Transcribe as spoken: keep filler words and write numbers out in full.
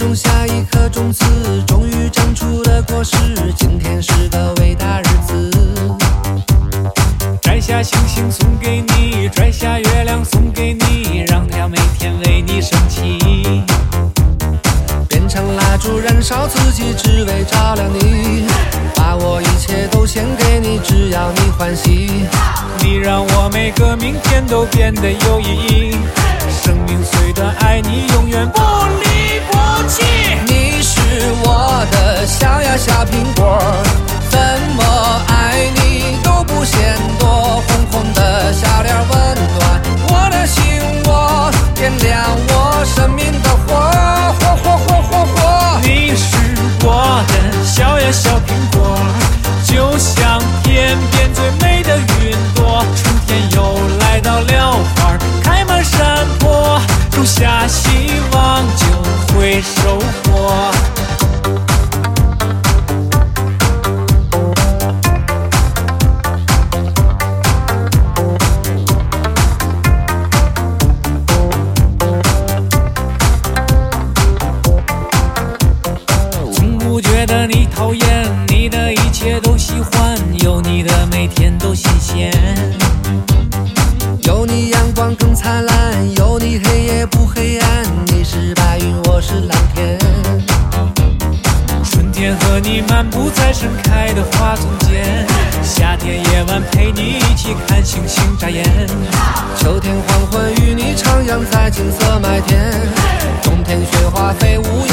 种下一颗种子，终于长出了果实。今天是个伟大日子， 摘下星星送给你，摘下月亮送给你，让太阳每天为你升起。 变成蜡烛燃烧自己，只为照亮你。把我一切都献给你，只要你欢喜。 你让我每个明天都变得有意义。生命虽短，爱你永远不离不弃。 你是我的小呀小苹果，怎么爱你都不嫌多。红红的小脸温暖我的心窝，点亮我生命的火，火火火火火。 你是我的小呀小苹果，就像天边最美的云朵。春天又来到了，花开满山坡，种下希望就会收获。从不觉得你讨厌，你的一切都喜欢，有你的每天都新鲜。 有你阳光更灿烂，有你黑夜不黑暗。你是白云，我是蓝天。 春天和你漫步在盛开的花丛间，夏天夜晚陪你一起看星星眨眼。 秋天黄昏与你徜徉在金色麦田，冬天雪花飞舞